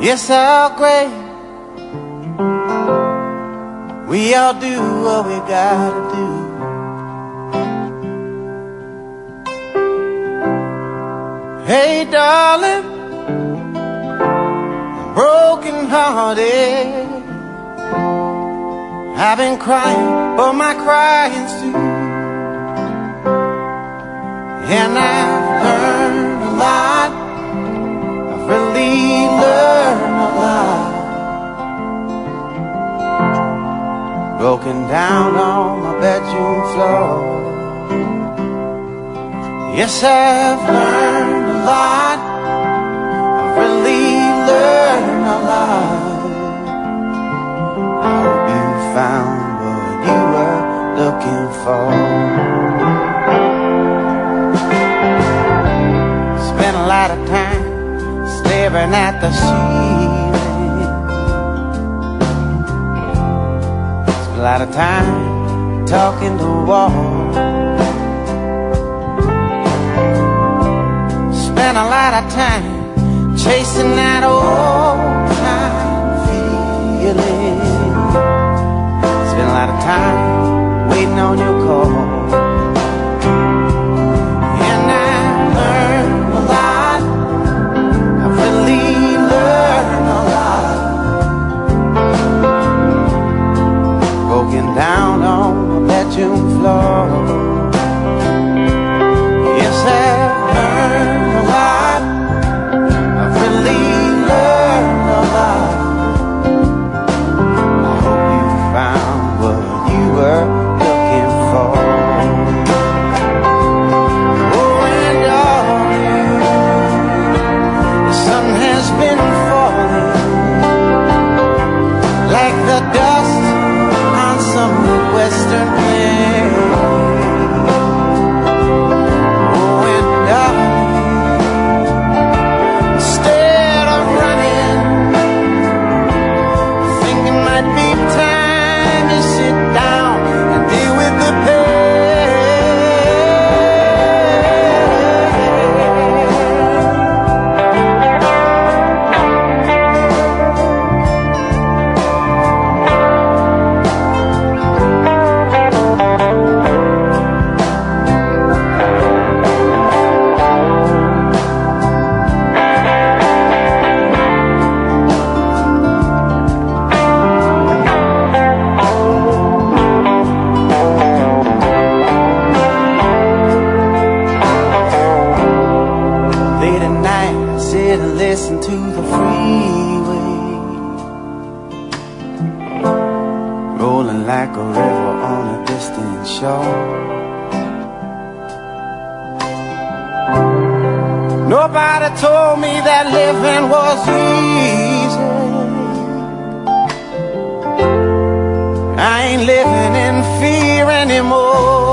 Yes, how great. We all do what we gotta do. Hey, darling, I'm broken hearted. I've been crying, but my crying's too. And I've learned a lot. I've really learned a lot. Broken down on my bedroom floor. Yes, I've learned a lot. I've really learned a lot. I hope you found what you were looking for. Spent a lot of time staring at the ceiling. Spent a lot of time talking to walls. Spent a lot of time chasing that old time feeling. Spent a lot of time waiting on your call. And I learned a lot. I really learned a lot. Broken down on the bedroom floor. Yes, I've learned a lot. I've really learned a lot. I hope you found what you were looking for. Oh, and darling, the sun has been falling like the dust on some western plain. Oh, and darling, instead of running, I think it might be time to sit down and deal with the pain. Late at night, I sit and listen to the freeway, rolling like a river on a distant shore. Nobody told me that living was easy. I ain't living in fear anymore.